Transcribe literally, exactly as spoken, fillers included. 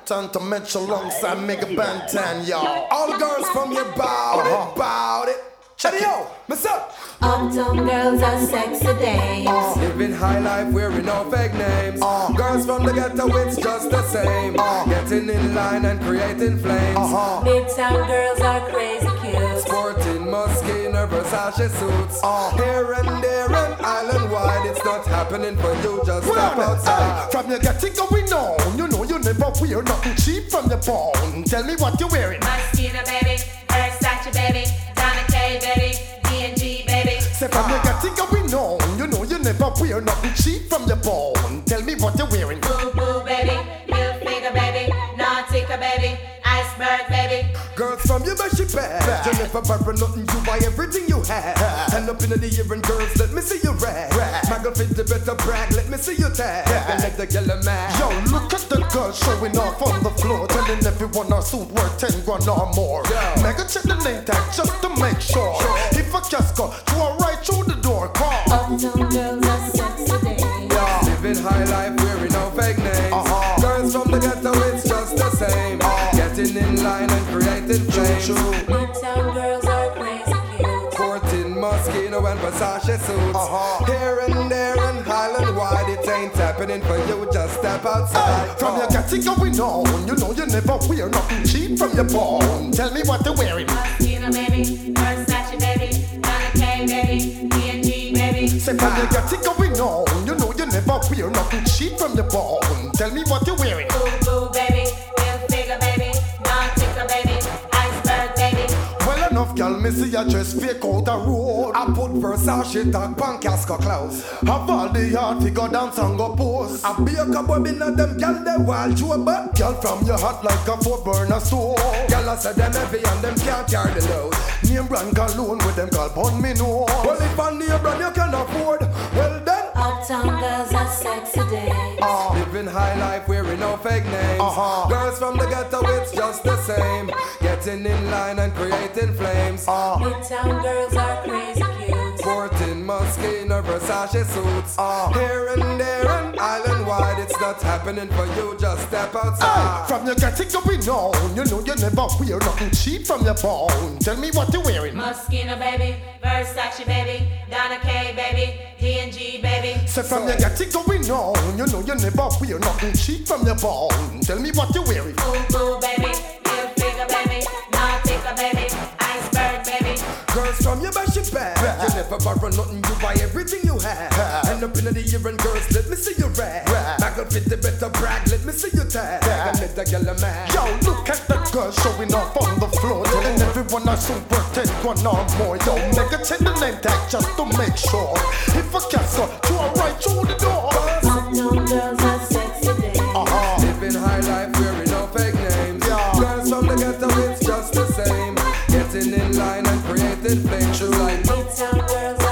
Time to mention alongside Mega Bantan, y'all. All girls from your bout uh-huh. it, bout it. Check it out, what's up? Uptown girls are sexy dames. Uh, living high life, wearing no fake names. Uh, girls from the ghetto, it's just the same. Uh, Getting in line and creating flames. Uh-huh. Midtown girls are crazy cute. Sporting Moschino, Versace suits. Uh, Here and there and island wide, it's not happening for you, just step outside. Hey, from your getting going on, you know you never wear nothing cheap from your bone. Tell me what you're wearing. Moschino, baby, Versace, baby, Donna K, baby, D and G, baby. Say from your getting going on, you know you never wear nothing cheap from your bone. Tell me what you're wearing. Boo boo, baby, middle finger, baby, Nautica, baby, iceberg, baby. Girls from your best, she bad. You never borrow nothing, you buy everything you have. Hand up in the ear and girls, let me see you rag. Maggle fit the better brag, let me see you tag. And let the girl mad. Yo, look at the girl showing off on the floor, telling everyone our suit worth ten grand or more. Yo. Mega check the name tag just to make sure. If a casco, throw her right through the door. Call. Uptown girls are sexy dames. Yeah. Living high life, wearing no fake names. Uh-huh. Girls from the ghetto, it's just the same. Uh-huh. Getting in line and creating flames. Midtown girls are crazy cute. Sporting Moschino and Versace suits. Uh-huh. Here and there and Highland wide, it ain't happening for you, just step outside. Hey, from your getting going on, you know you never wear nothing cheap from your bone. Tell me what you're wearing. Moschino, baby, Versace, baby, Donna K, baby, D and G, baby. Say from your getting going on, you know you never wear nothing cheap from your bone. Tell me what you're wearing. Boo boo, baby, middle finger, baby, Nautica, baby, iceberg, baby. Well enough, girl, me see your dress fake out a road. I put Versace tag pan casco clothes. Have all the hard figure dance and go pose. I be a couple bin of them gal they wild you but Girl from your heart like a four burner stove. gal I said them heavy and them can't carry the load. Name brand cologne with them call pon me nose. Well if a name brand you can afford, well then Uptown girls are sexy dames. uh, living high life wearing no fake names. Uh-huh. Girls from the ghetto it's just the same. Getting in line and creating flames. Uh, Midtown girls are crazy cute. Sporting Moschino, Versace suits. Uh. Here and there and island wide, it's not happening for you, just step outside. Hey, from your getting going on, you know you never wear nothing cheap from your bone. Tell me what you're wearing. Moschino, baby, Versace, baby, Donna K, baby, D and G, baby. Say from your getting going on, you know you never wear nothing cheap from your bone. Tell me what you're wearing. Boo boo, baby, middle finger, baby, Nautica, baby, iceberg, baby. Girls from your best, she bad. You never borrow nothing, you buy everything you have. Hand up in the ear and girls, let me see you rag. Maggle fit the better brag, let me see you tag. And let the girl mad. Yo, look at the girl showing off on the floor, telling everyone our suit worth ten grand or more. Yo, nigga, check the name tag just to make sure. If a casco, throw her right through the door. Uptown girls are sexy dames. Uh-huh. Living high life, wearing no fake names. Yeah. Girls from the ghetto, it's just the same. Getting in line and creating flames. Like Midtown girls